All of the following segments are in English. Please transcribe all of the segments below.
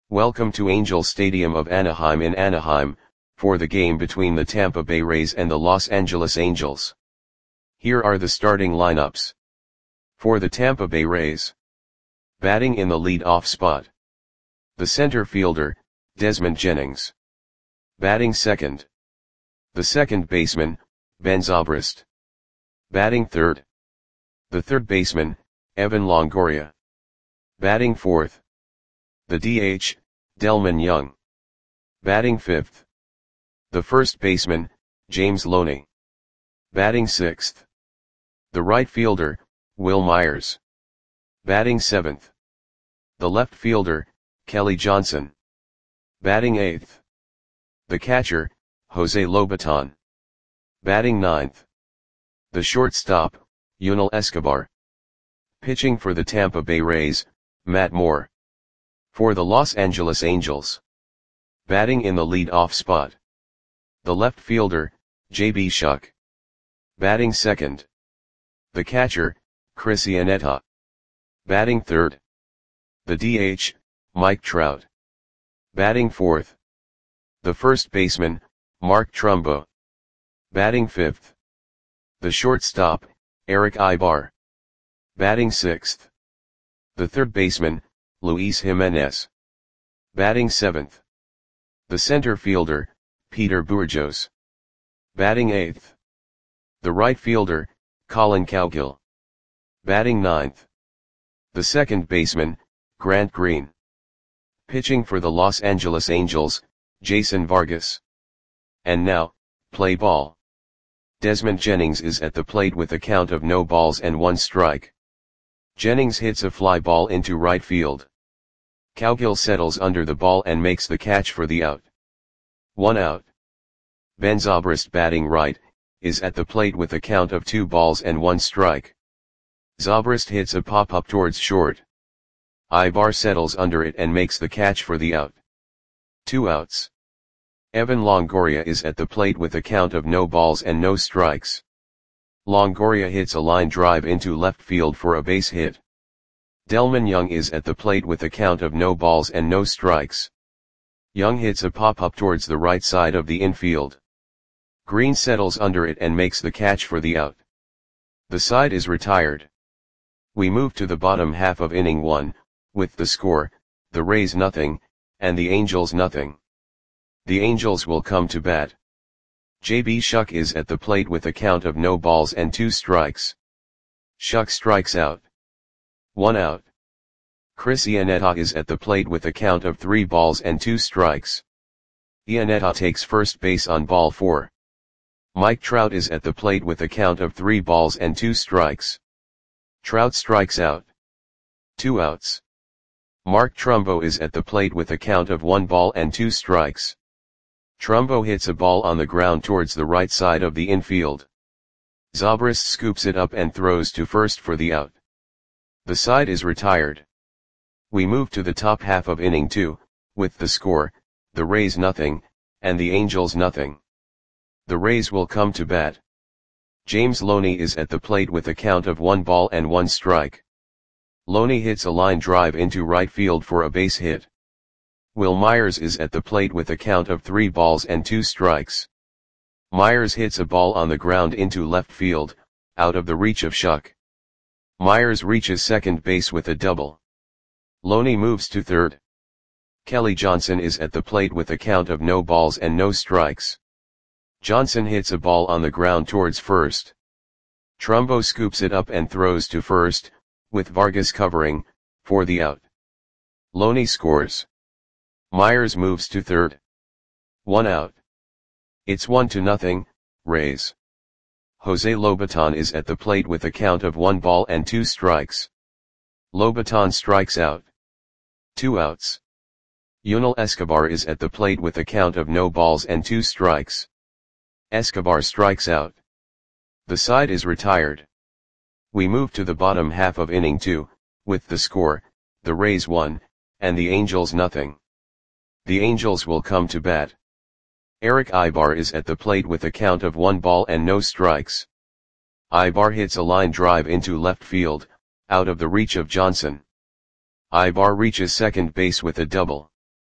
Welcome to Angel Stadium of Anaheim in Anaheim, for the game between the Tampa Bay Rays and the Los Angeles Angels. Here are the starting lineups. For the Tampa Bay Rays. Batting in the lead-off spot. The center fielder, Desmond Jennings. Batting second. The second baseman, Ben Zobrist. Batting third. The third baseman, Evan Longoria. Batting fourth. The DH, Delmon Young. Batting fifth. The first baseman, James Loney. Batting sixth. The right fielder, Wil Myers. Batting seventh. The left fielder, Kelly Johnson. Batting eighth. The catcher, Jose Lobaton. Batting ninth. The shortstop, Yunel Escobar. Pitching for the Tampa Bay Rays, Matt Moore. For the Los Angeles Angels. Batting in the lead-off spot. The left fielder, J.B. Shuck. Batting second. The catcher, Chris Iannetta. Batting third. The DH, Mike Trout. Batting fourth. The first baseman, Mark Trumbo. Batting fifth. The shortstop, Eric Aybar. Batting sixth. The third baseman, Luis Jimenez. Batting seventh. The center fielder, Peter Bourjos. Batting eighth. The right fielder, Collin Cowgill. Batting ninth. The second baseman, Grant Green. Pitching for the Los Angeles Angels, Jason Vargas. And now, play ball. Desmond Jennings is at the plate with a count of no balls and 1 strike. Jennings hits a fly ball into right field. Cowgill settles under the ball and makes the catch for the out. 1 out. Ben Zobrist, batting right, is at the plate with a count of 2 balls and 1 strike. Zobrist hits a pop-up towards short. Aybar settles under it and makes the catch for the out. 2 outs. Evan Longoria is at the plate with a count of no balls and no strikes. Longoria hits a line drive into left field for a base hit. Delmon Young is at the plate with a count of no balls and no strikes. Young hits a pop-up towards the right side of the infield. Green settles under it and makes the catch for the out. The side is retired. We move to the bottom half of inning 1, with the score, the Rays 0, and the Angels 0. The Angels will come to bat. J.B. Shuck is at the plate with a count of no balls and 2 strikes. Shuck strikes out. 1 out. Chris Iannetta is at the plate with a count of 3 balls and 2 strikes. Iannetta takes first base on ball 4. Mike Trout is at the plate with a count of 3 balls and 2 strikes. Trout strikes out. 2 outs. Mark Trumbo is at the plate with a count of 1 ball and 2 strikes. Trumbo hits a ball on the ground towards the right side of the infield. Zobrist scoops it up and throws to first for the out. The side is retired. We move to the top half of inning 2, with the score, the Rays 0, and the Angels 0. The Rays will come to bat. James Loney is at the plate with a count of 1 ball and 1 strike. Loney hits a line drive into right field for a base hit. Wil Myers is at the plate with a count of 3 balls and 2 strikes. Myers hits a ball on the ground into left field, out of the reach of Shuck. Myers reaches second base with a double. Loney moves to third. Kelly Johnson is at the plate with a count of no balls and no strikes. Johnson hits a ball on the ground towards first. Trumbo scoops it up and throws to first, with Vargas covering, for the out. Loney scores. Myers moves to third. 1 out. It's 1-0, Rays. Jose Lobaton is at the plate with a count of 1 ball and 2 strikes. Lobaton strikes out. 2 outs. Yunel Escobar is at the plate with a count of no balls and 2 strikes. Escobar strikes out. The side is retired. We move to the bottom half of inning 2, with the score, the Rays 1, and the Angels 0. The Angels will come to bat. Eric Aybar is at the plate with a count of 1 ball and no strikes. Aybar hits a line drive into left field, out of the reach of Johnson. Aybar reaches second base with a double.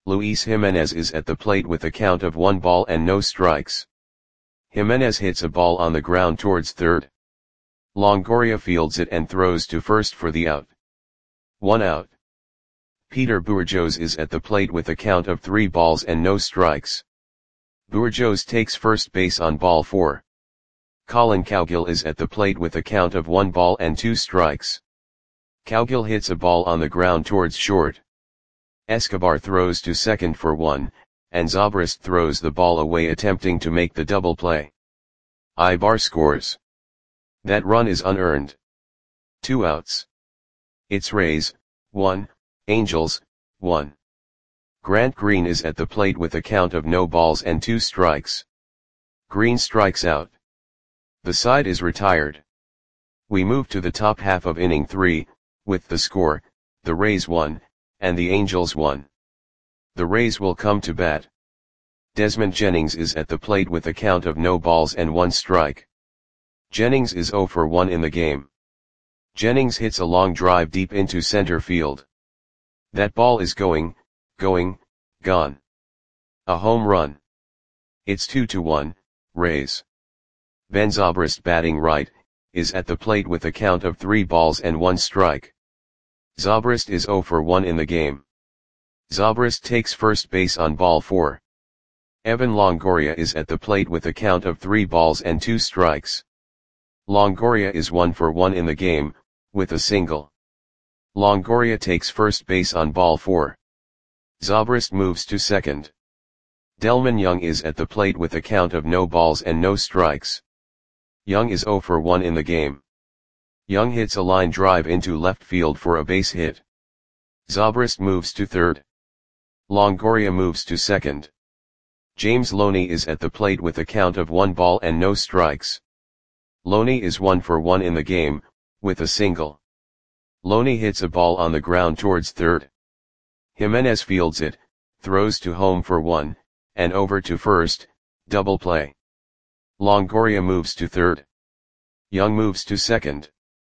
Luis Jimenez is at the plate with a count of 1 ball and no strikes. Jimenez hits a ball on the ground towards third. Longoria fields it and throws to first for the out. 1 out. Peter Burgos is at the plate with a count of 3 balls and no strikes. Burgos takes first base on ball 4. Colin Cowgill is at the plate with a count of 1 ball and 2 strikes. Cowgill hits a ball on the ground towards short. Escobar throws to second for 1, and Zobrist throws the ball away attempting to make the double play. Ibar scores. That run is unearned. 2 outs. It's Rays, 1, Angels, 1. Grant Green is at the plate with a count of no balls and 2 strikes. Green strikes out. The side is retired. We move to the top half of inning 3, with the score, the Rays 1, and the Angels 1. The Rays will come to bat. Desmond Jennings is at the plate with a count of no balls and 1 strike. Jennings is 0 for 1 in the game. Jennings hits a long drive deep into center field. That ball is going, gone. A home run. It's 2-1, Rays. Ben Zobrist, batting right, is at the plate with a count of 3 balls and 1 strike. Zobrist is 0 for 1 in the game. Zobrist takes first base on ball 4. Evan Longoria is at the plate with a count of 3 balls and 2 strikes. Longoria is 1 for 1 in the game, with a single. Longoria takes first base on ball 4. Zobrist moves to second. Delman Young is at the plate with a count of no balls and no strikes. Young is 0 for 1 in the game. Young hits a line drive into left field for a base hit. Zobrist moves to third. Longoria moves to second. James Loney is at the plate with a count of 1 ball and no strikes. Loney is 1 for 1 in the game, with a single. Loney hits a ball on the ground towards third. Jimenez fields it, throws to home for 1, and over to first, double play. Longoria moves to third. Young moves to second.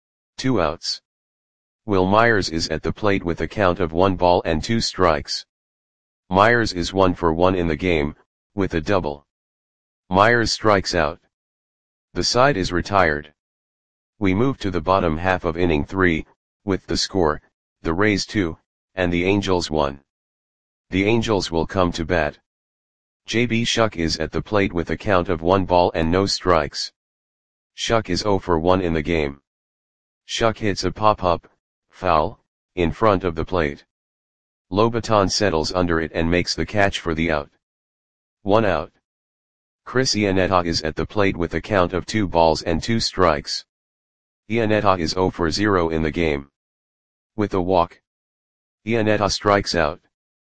2 outs. Will Myers is at the plate with a count of 1 ball and 2 strikes. Myers is 1 for 1 in the game, with a double. Myers strikes out. The side is retired. We move to the bottom half of inning 3, with the score, the Rays 2, and the Angels 1. The Angels will come to bat. J.B. Shuck is at the plate with a count of 1 ball and no strikes. Shuck is 0 for 1 in the game. Shuck hits a pop-up, foul, in front of the plate. Lobaton settles under it and makes the catch for the out. 1 out. Chris Iannetta is at the plate with a count of 2 balls and 2 strikes. Iannetta is 0 for 0 in the game. With a walk, Iannetta strikes out.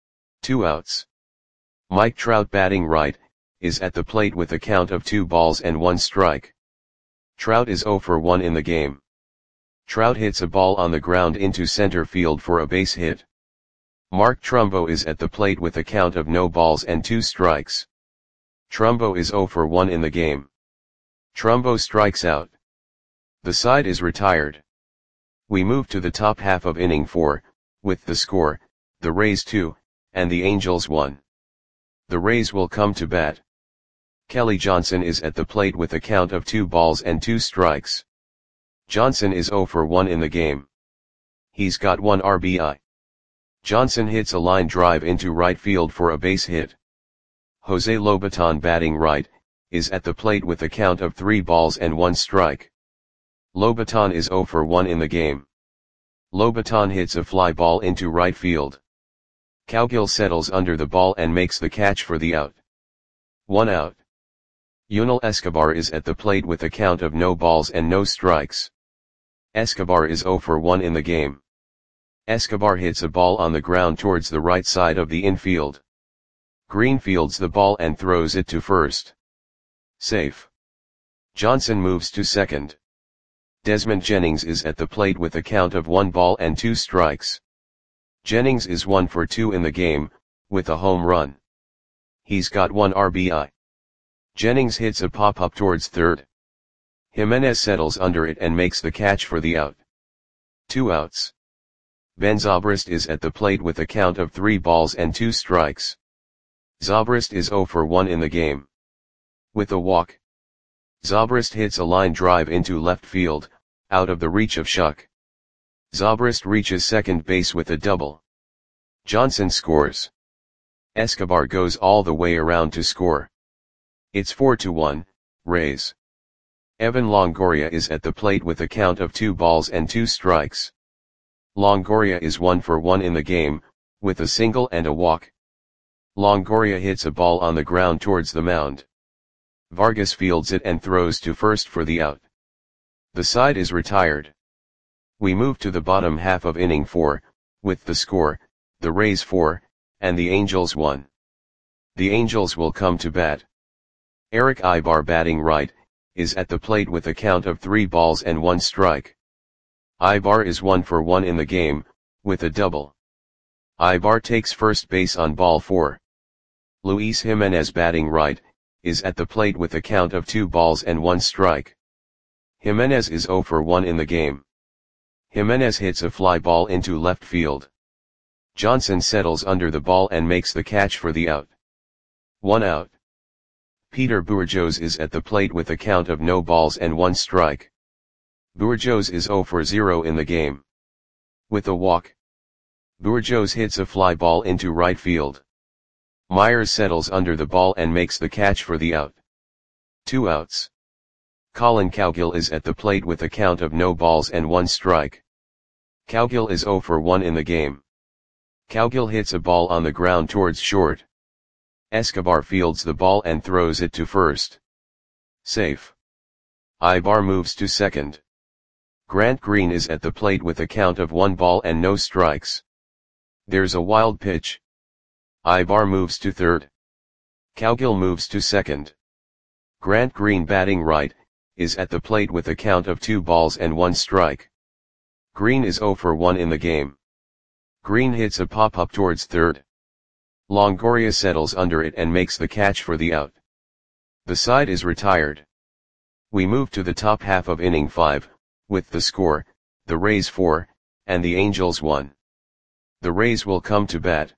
2 outs. Mike Trout, batting right, is at the plate with a count of 2 balls and 1 strike. Trout is 0 for 1 in the game. Trout hits a ball on the ground into center field for a base hit. Mark Trumbo is at the plate with a count of no balls and 2 strikes. Trumbo is 0 for 1 in the game. Trumbo strikes out. The side is retired. We move to the top half of inning 4, with the score, the Rays 2, and the Angels 1. The Rays will come to bat. Kelly Johnson is at the plate with a count of 2 balls and 2 strikes. Johnson is 0 for 1 in the game. He's got 1 RBI. Johnson hits a line drive into right field for a base hit. Jose Lobaton, batting right, is at the plate with a count of 3 balls and 1 strike. Lobaton is 0 for 1 in the game. Lobaton hits a fly ball into right field. Cowgill settles under the ball and makes the catch for the out. 1 out. Yunel Escobar is at the plate with a count of no balls and no strikes. Escobar is 0 for 1 in the game. Escobar hits a ball on the ground towards the right side of the infield. Green fields the ball and throws it to first. Safe. Johnson moves to second. Desmond Jennings is at the plate with a count of 1 ball and 2 strikes. Jennings is 1 for 2 in the game, with a home run. He's got 1 RBI. Jennings hits a pop-up towards third. Jimenez settles under it and makes the catch for the out. 2 outs. Ben Zobrist is at the plate with a count of 3 balls and 2 strikes. Zobrist is 0 for 1 in the game. With a walk, Zobrist hits a line drive into left field, out of the reach of Shuck. Zobrist reaches second base with a double. Johnson scores. Escobar goes all the way around to score. It's 4-1, Rays. Evan Longoria is at the plate with a count of 2 balls and 2 strikes. Longoria is 1 for 1 in the game, with a single and a walk. Longoria hits a ball on the ground towards the mound. Vargas fields it and throws to first for the out. The side is retired. We move to the bottom half of inning 4, with the score, the Rays 4, and the Angels 1. The Angels will come to bat. Eric Ibar, batting right, is at the plate with a count of 3 balls and 1 strike. Ibar is 1 for 1 in the game, with a double. Ibar takes first base on ball 4. Luis Jimenez, batting right, is at the plate with a count of 2 balls and 1 strike. Jimenez is 0 for 1 in the game. Jimenez hits a fly ball into left field. Johnson settles under the ball and makes the catch for the out. 1 out. Peter Bourjos is at the plate with a count of no balls and 1 strike. Bourjos is 0 for 0 in the game. With a walk, Bourjos hits a fly ball into right field. Myers settles under the ball and makes the catch for the out. 2 outs. Colin Cowgill is at the plate with a count of no balls and 1 strike. Cowgill is 0 for 1 in the game. Cowgill hits a ball on the ground towards short. Escobar fields the ball and throws it to first. Safe. Ibar moves to second. Grant Green is at the plate with a count of 1 ball and no strikes. There's a wild pitch. Ibar moves to third. Cowgill moves to second. Grant Green, batting right, is at the plate with a count of 2 balls and 1 strike. Green is 0 for 1 in the game. Green hits a pop-up towards third. Longoria settles under it and makes the catch for the out. The side is retired. We move to the top half of inning 5, with the score, the Rays 4, and the Angels 1. The Rays will come to bat.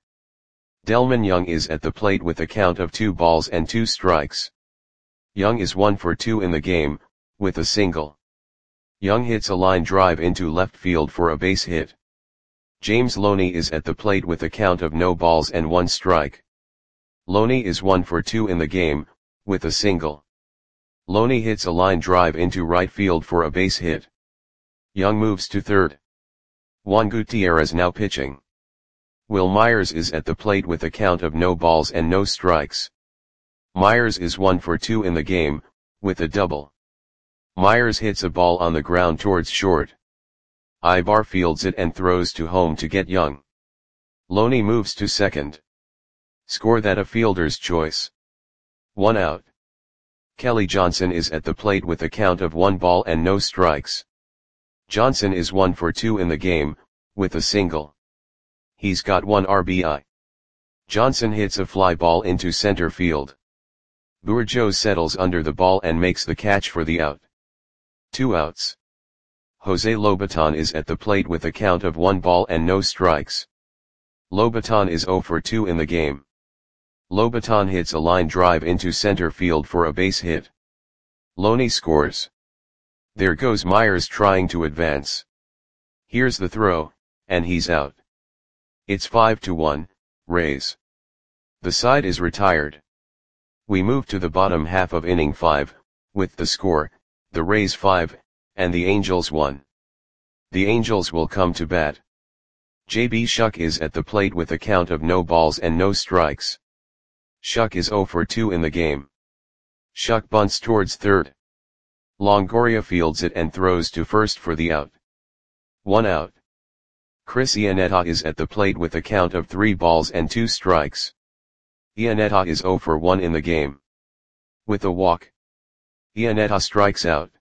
Delmon Young is at the plate with a count of 2 balls and 2 strikes. Young is 1 for 2 in the game, with a single. Young hits a line drive into left field for a base hit. James Loney is at the plate with a count of no balls and 1 strike. Loney is 1 for 2 in the game, with a single. Loney hits a line drive into right field for a base hit. Young moves to third. Juan Gutierrez now pitching. Will Myers is at the plate with a count of no balls and no strikes. Myers is 1 for 2 in the game, with a double. Myers hits a ball on the ground towards short. Ibar fields it and throws to home to get Young. Loney moves to second. Score that a fielder's choice. 1 out. Kelly Johnson is at the plate with a count of 1 ball and no strikes. Johnson is 1 for 2 in the game, with a single. He's got 1 RBI. Johnson hits a fly ball into center field. Bourjos settles under the ball and makes the catch for the out. 2 outs. Jose Lobaton is at the plate with a count of 1 ball and no strikes. Lobaton is 0 for 2 in the game. Lobaton hits a line drive into center field for a base hit. Loney scores. There goes Myers trying to advance. Here's the throw, and he's out. It's 5-1, Rays. The side is retired. We move to the bottom half of inning 5, with the score, the Rays 5, and the Angels 1. The Angels will come to bat. J.B. Shuck is at the plate with a count of no balls and no strikes. Shuck is 0 for 2 in the game. Shuck bunts towards third. Longoria fields it and throws to first for the out. 1 out. Chris Iannetta is at the plate with a count of 3 balls and 2 strikes. Iannetta is 0 for 1 in the game. With a walk, Iannetta strikes out.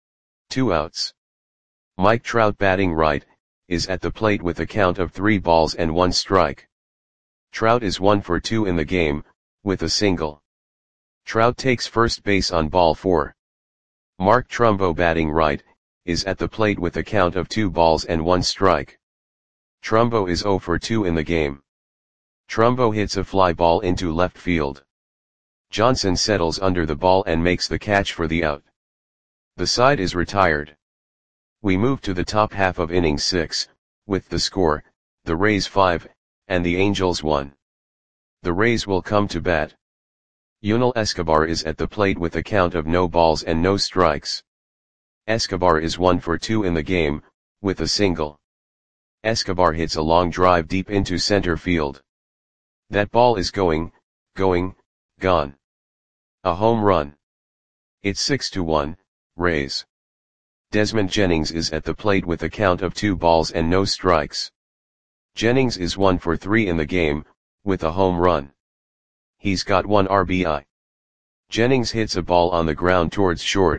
2 outs. Mike Trout, batting right, is at the plate with a count of 3 balls and 1 strike. Trout is 1 for 2 in the game, with a single. Trout takes first base on ball 4. Mark Trumbo, batting right, is at the plate with a count of 2 balls and 1 strike. Trumbo is 0 for 2 in the game. Trumbo hits a fly ball into left field. Johnson settles under the ball and makes the catch for the out. The side is retired. We move to the top half of inning 6, with the score, the Rays 5, and the Angels 1. The Rays will come to bat. Yunel Escobar is at the plate with a count of no balls and no strikes. Escobar is 1 for 2 in the game, with a single. Escobar hits a long drive deep into center field. That ball is going, gone. A home run. It's 6-1, Rays. Desmond Jennings is at the plate with a count of 2 balls and no strikes. Jennings is 1 for 3 in the game, with a home run. He's got 1 RBI. Jennings hits a ball on the ground towards short.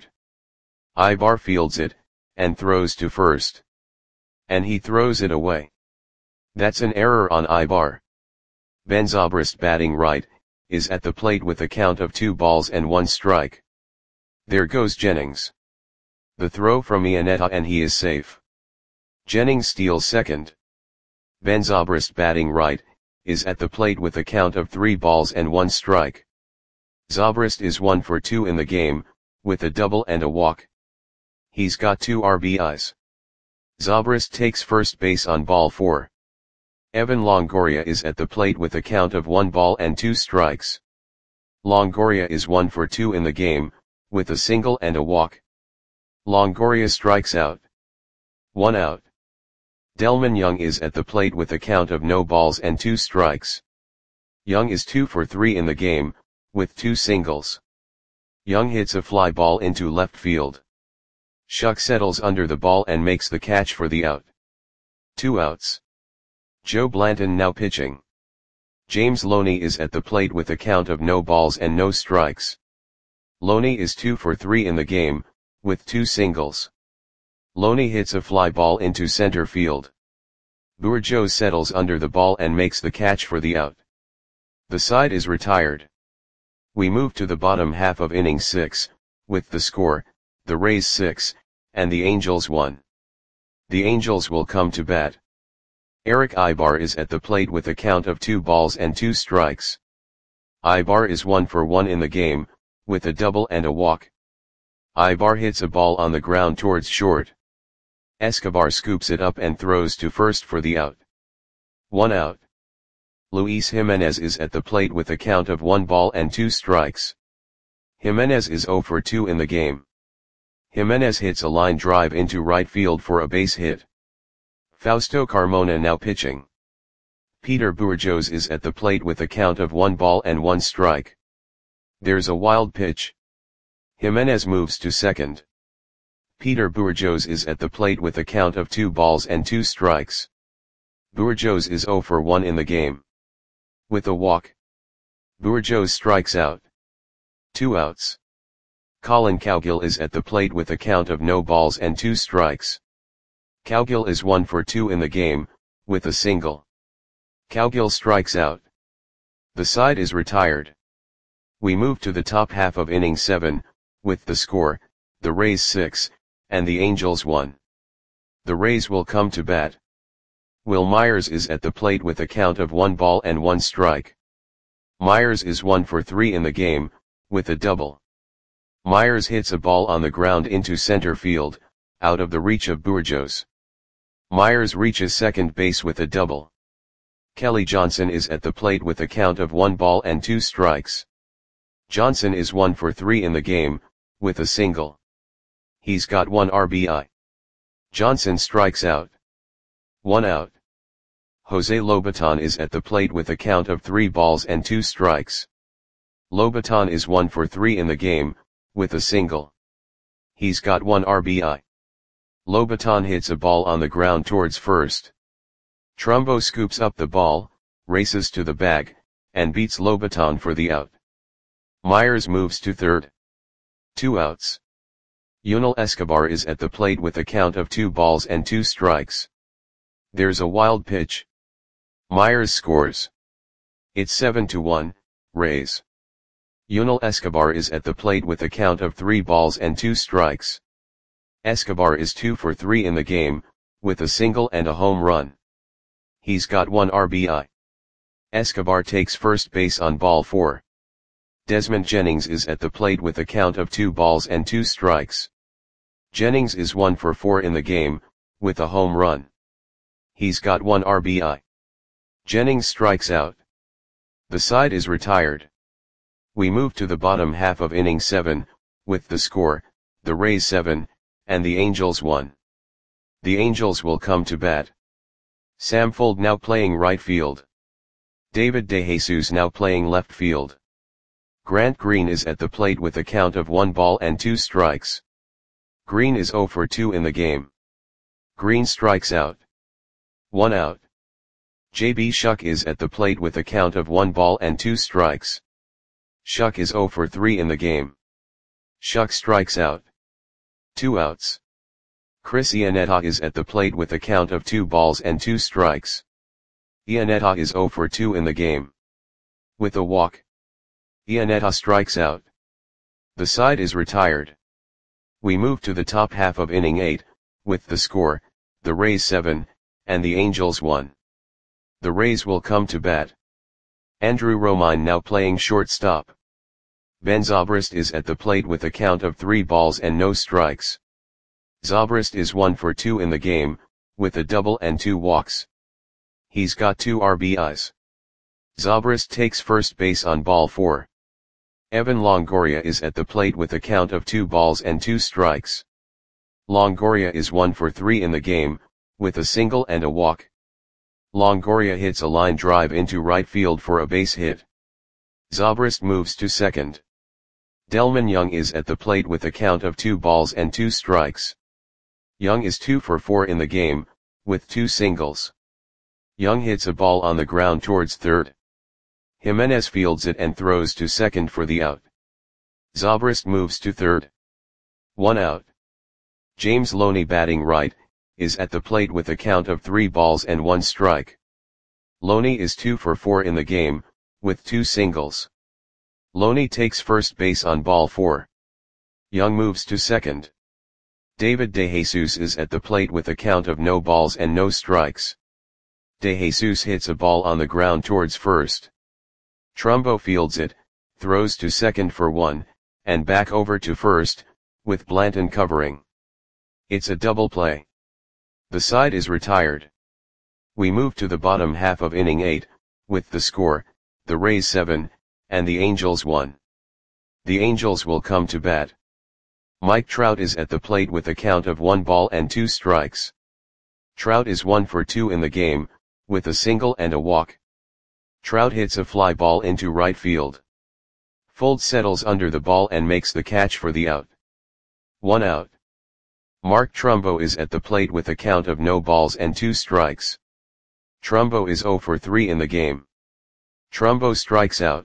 Ibar fields it, and throws to first. And he throws it away. That's an error on Ibar. Ben Zobrist, batting right, is at the plate with a count of 2 balls and 1 strike. There goes Jennings. The throw from Iannetta and he is safe. Jennings steals second. Ben Zobrist, batting right, is at the plate with a count of 3 balls and 1 strike. Zobrist is 1 for 2 in the game, with a double and a walk. He's got 2 RBIs. Zobrist takes first base on ball 4. Evan Longoria is at the plate with a count of 1 ball and 2 strikes. Longoria is 1 for 2 in the game, with a single and a walk. Longoria strikes out. 1 out. Delmon Young is at the plate with a count of no balls and 2 strikes. Young is 2 for 3 in the game, with 2 singles. Young hits a fly ball into left field. Shuck settles under the ball and makes the catch for the out. 2 outs. Joe Blanton now pitching. James Loney is at the plate with a count of no balls and no strikes. Loney is 2 for 3 in the game, with 2 singles. Loney hits a fly ball into center field. Bourgeau settles under the ball and makes the catch for the out. The side is retired. We move to the bottom half of inning 6, with the score, the Rays 6, and the Angels 1. The Angels will come to bat. Eric Ibar is at the plate with a count of 2 balls and 2 strikes. Ibar is 1 for 1 in the game, with a double and a walk. Ibar hits a ball on the ground towards short. Escobar scoops it up and throws to first for the out. 1 out. Luis Jimenez is at the plate with a count of 1 ball and 2 strikes. Jimenez is 0 for 2 in the game. Jimenez hits a line drive into right field for a base hit. Fausto Carmona now pitching. Peter Bourgeau is at the plate with a count of 1 ball and 1 strike. There's a wild pitch. Jimenez moves to second. Peter Bourgeau is at the plate with a count of 2 balls and 2 strikes. Bourgeau is 0 for 1 in the game. With a walk. Bourgeau strikes out. 2 outs. Colin Cowgill is at the plate with a count of no balls and 2 strikes. Cowgill is 1 for 2 in the game, with a single. Cowgill strikes out. The side is retired. We move to the top half of inning 7, with the score, the Rays 6, and the Angels 1. The Rays will come to bat. Will Myers is at the plate with a count of 1 ball and 1 strike. Myers is 1 for 3 in the game, with a double. Myers hits a ball on the ground into center field, out of the reach of Bourgeau. Myers reaches second base with a double. Kelly Johnson is at the plate with a count of 1 ball and 2 strikes. Johnson is 1 for 3 in the game, with a single. He's got 1 RBI. Johnson strikes out. 1 out. Jose Lobaton is at the plate with a count of 3 balls and 2 strikes. Lobaton is 1 for 3 in the game, with a single. He's got 1 RBI. Lobaton hits a ball on the ground towards first. Trumbo scoops up the ball, races to the bag, and beats Lobaton for the out. Myers moves to third. 2 outs. Yunel Escobar is at the plate with a count of 2 balls and 2 strikes. There's a wild pitch. Myers scores. It's 7-1, Rays. Yunel Escobar is at the plate with a count of 3 balls and 2 strikes. Escobar is 2 for 3 in the game, with a single and a home run. He's got 1 RBI. Escobar takes first base on ball 4. Desmond Jennings is at the plate with a count of 2 balls and 2 strikes. Jennings is 1 for 4 in the game, with a home run. He's got 1 RBI. Jennings strikes out. The side is retired. We move to the bottom half of inning 7, with the score, the Rays 7, and the Angels 1. The Angels will come to bat. Sam Fuld now playing right field. David DeJesus now playing left field. Grant Green is at the plate with a count of 1 ball and 2 strikes. Green is 0 for 2 in the game. Green strikes out. 1 out. J.B. Shuck is at the plate with a count of 1 ball and 2 strikes. Shuck is 0 for 3 in the game. Shuck strikes out. 2 outs. Chris Iannetta is at the plate with a count of 2 balls and 2 strikes. Iannetta is 0 for 2 in the game. With a walk. Iannetta strikes out. The side is retired. We move to the top half of inning 8, with the score, the Rays 7, and the Angels 1. The Rays will come to bat. Andrew Romine now playing shortstop. Ben Zobrist is at the plate with a count of 3 balls and no strikes. Zobrist is 1 for 2 in the game, with a double and 2 walks. He's got 2 RBIs. Zobrist takes first base on ball 4. Evan Longoria is at the plate with a count of 2 balls and 2 strikes. Longoria is 1 for 3 in the game, with a single and a walk. Longoria hits a line drive into right field for a base hit. Zobrist moves to second. Delmon Young is at the plate with a count of 2 balls and 2 strikes. Young is 2 for 4 in the game, with 2 singles. Young hits a ball on the ground towards third. Jimenez fields it and throws to second for the out. Zobrist moves to third. 1 out. James Loney batting right, is at the plate with a count of 3 balls and 1 strike. Loney is 2 for 4 in the game, with 2 singles. Loney takes first base on ball 4. Young moves to second. David DeJesus is at the plate with a count of no balls and no strikes. DeJesus hits a ball on the ground towards first. Trumbo fields it, throws to second for 1, and back over to first, with Blanton covering. It's a double play. The side is retired. We move to the bottom half of inning 8, with the score, the Rays 7, and the Angels 1. The Angels will come to bat. Mike Trout is at the plate with a count of 1 ball and 2 strikes. Trout is 1 for 2 in the game, with a single and a walk. Trout hits a fly ball into right field. Fuld settles under the ball and makes the catch for the out. 1 out. Mark Trumbo is at the plate with a count of no balls and 2 strikes. Trumbo is 0 for 3 in the game. Trumbo strikes out.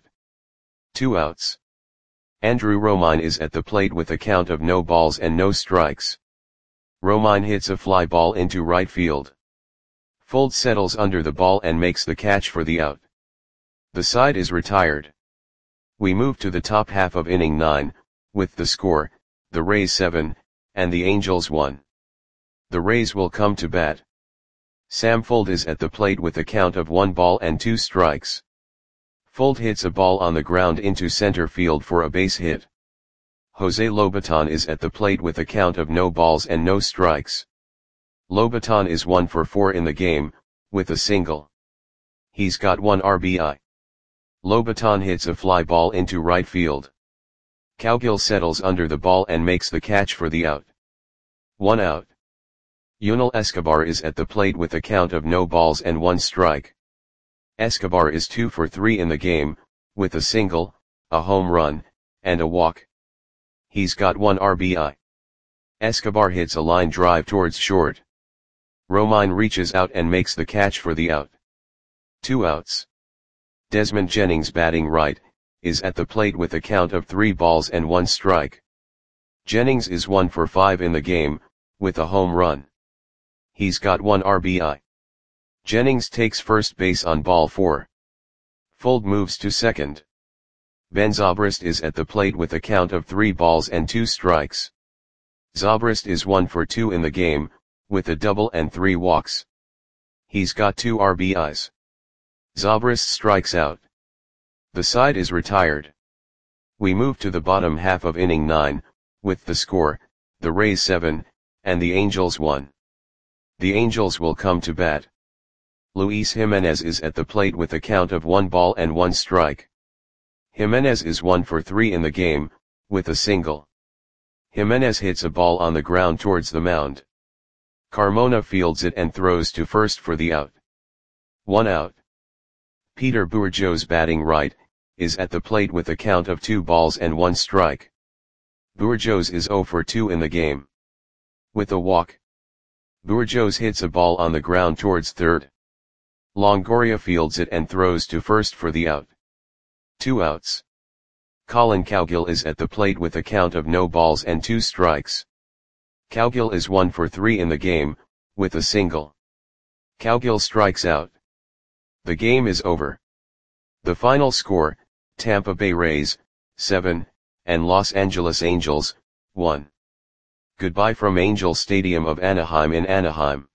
2 outs. Andrew Romine is at the plate with a count of no balls and no strikes. Romine hits a fly ball into right field. Fuld settles under the ball and makes the catch for the out. The side is retired. We move to the top half of inning 9, with the score, the Rays 7, and the Angels 1. The Rays will come to bat. Sam Fuld is at the plate with a count of 1 ball and 2 strikes. Fuld hits a ball on the ground into center field for a base hit. Jose Lobaton is at the plate with a count of no balls and no strikes. Lobaton is 1 for 4 in the game, with a single. He's got 1 RBI. Lobaton hits a fly ball into right field. Cowgill settles under the ball and makes the catch for the out. 1 out. Yunel Escobar is at the plate with a count of no balls and 1 strike. Escobar is 2 for 3 in the game, with a single, a home run, and a walk. He's got 1 RBI. Escobar hits a line drive towards short. Romine reaches out and makes the catch for the out. 2 outs. Desmond Jennings batting right, is at the plate with a count of 3 balls and 1 strike. Jennings is 1 for 5 in the game, with a home run. He's got 1 RBI. Jennings takes first base on ball 4. Fuld moves to second. Ben Zobrist is at the plate with a count of 3 balls and 2 strikes. Zobrist is 1 for 2 in the game, with a double and 3 walks. He's got 2 RBIs. Zobrist strikes out. The side is retired. We move to the bottom half of inning 9, with the score, the Rays 7, and the Angels 1. The Angels will come to bat. Luis Jimenez is at the plate with a count of 1 ball and 1 strike. Jimenez is 1 for 3 in the game, with a single. Jimenez hits a ball on the ground towards the mound. Carmona fields it and throws to first for the out. 1 out. Peter Bourjos, batting right, is at the plate with a count of 2 balls and 1 strike. Bourjos is 0 for 2 in the game. With a walk. Bourjos hits a ball on the ground towards third. Longoria fields it and throws to first for the out. 2 outs. Colin Cowgill is at the plate with a count of no balls and 2 strikes. Cowgill is 1 for 3 in the game, with a single. Cowgill strikes out. The game is over. The final score, Tampa Bay Rays, 7, and Los Angeles Angels, 1. Goodbye from Angel Stadium of Anaheim in Anaheim.